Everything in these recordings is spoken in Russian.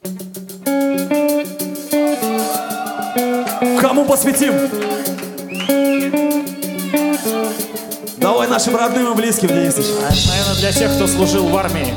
Кому посвятим? Давай нашим родным и близким, Денисыч. Это, наверное, для тех, кто служил в армии.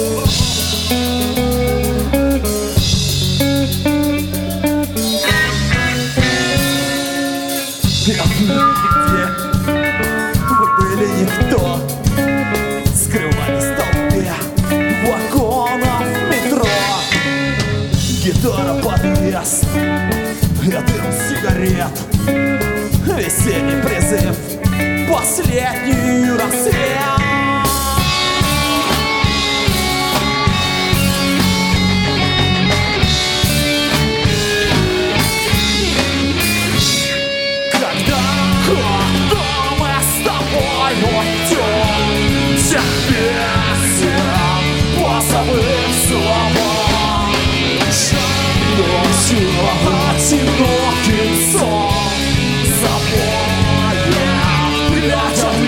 Где вы были никто, скрывались в толпе вагонов метро. Гитара подъезд, и дым сигарет, весенний призыв, последний рассвет. Одиноким сон забоя, глядя в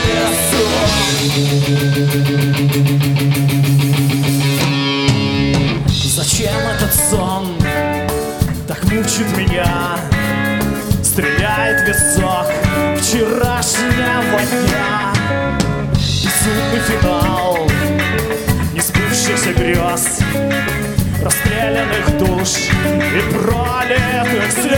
небеса. Зачем этот сон так мучит меня? Стреляет в висок вчерашнего дня. Безумный финал несбывшихся грез, расстрелянных душ и пролитых слез.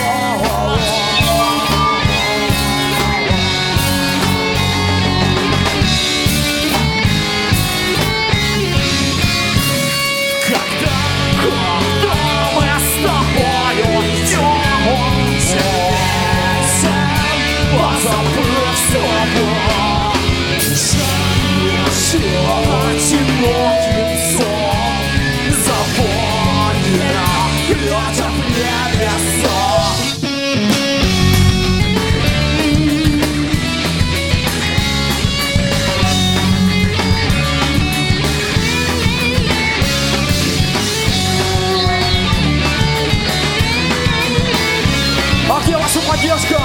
Когда мы с тобою идем, позабыв слова, одиноким сон забоя, глядя в небеса. А где ваша поддержка?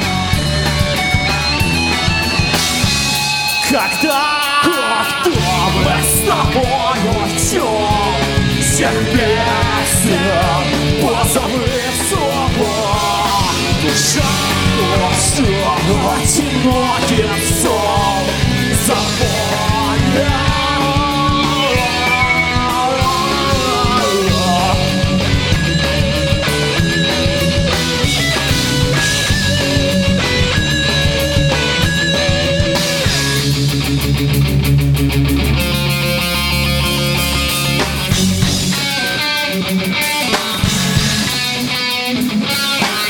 Когда мы с тобою идем, всех песен, позабыв слова, душа одиноким сон забоя.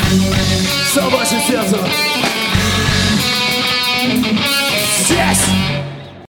Собачье сердце. Здесь!